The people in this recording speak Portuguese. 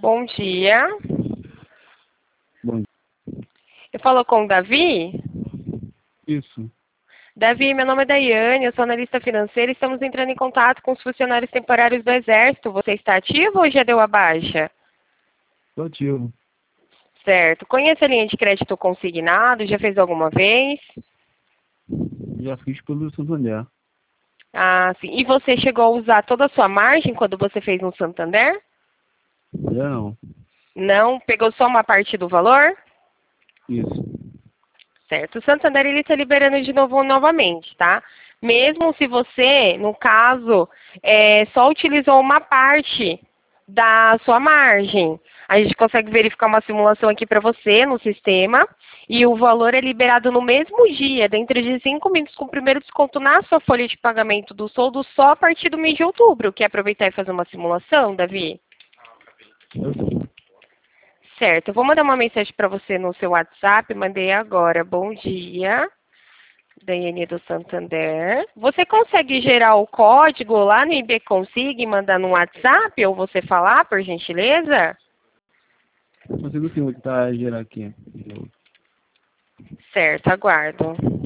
Bom dia. Bom, Eu falo com o Davi. isso. Davi, meu nome é Daiane, eu sou analista financeira e estamos entrando em contato com os funcionários temporários do Exército. Você está ativo ou já deu a baixa? Tô ativo. Certo. Conhece a linha de crédito consignado? Já fez alguma vez? Já fiz pelo Santander. Ah, sim. E você chegou a usar toda a sua margem quando você fez no Santander? Já não. Não? Pegou só uma parte do valor? Isso. Certo. O Santander ele está liberando de novo novamente, tá? Mesmo se você, no caso, só utilizou uma parte da sua margem. A gente consegue verificar uma simulação aqui para você no sistema e o valor é liberado no mesmo dia, dentro de 5 minutos, com o primeiro desconto na sua folha de pagamento do soldo só a partir do mês de outubro. Quer aproveitar e fazer uma simulação, Davi? Eu sei. Certo, eu vou mandar uma mensagem para você no seu WhatsApp, mandei agora. Bom dia, Daiane do Santander. Você consegue gerar o código lá no IB Consig e mandar no WhatsApp ou você falar, por gentileza? Consigo sim, vou tentar gerar aqui. Certo, aguardo.